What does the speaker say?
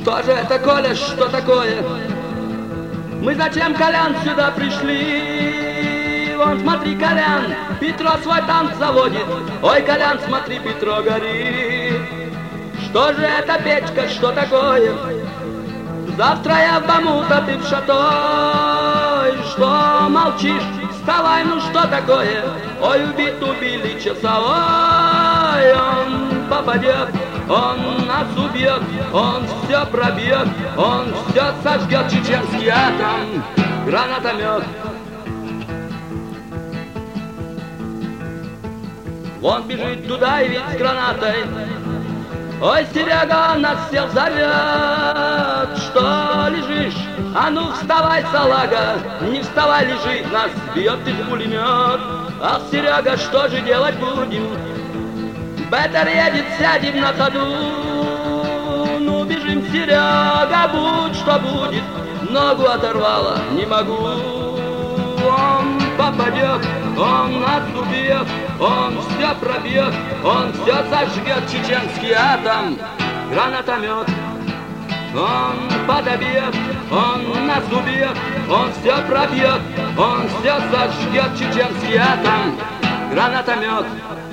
Что же это, Коля, что такое? Мы зачем, Колян, сюда пришли? Вон, смотри, Колян, Петро свой танк заводит. Ой, Колян, смотри, Петро горит. Что же это, Петька, что такое? Завтра я в Бамут, а ты в Шатой. Что молчишь? Вставай, ну что такое? Ой, убили часовой. Он попадет, он нас убьет, он все пробьет, он все сожгет, чеченский атом, гранатомет. Он бежит туда и ведь с гранатой. Ой, Серега, он нас всех зовет. Что лежишь? А ну вставай, салага. Не вставай, лежи, нас бьет из пулемет. Ах, Серега, что же делать будем? Беттер едет, сядем на ходу. Ну, бежим, Серега, будь что будет. Ногу оторвала, не могу. Он попадет, он нас убьет, он все пробьет, он все сожгет, чеченский атом, гранатомет. Он подобьет, он нас убьет, он все пробьет, он все сожгет, чеченский атом, гранатомет.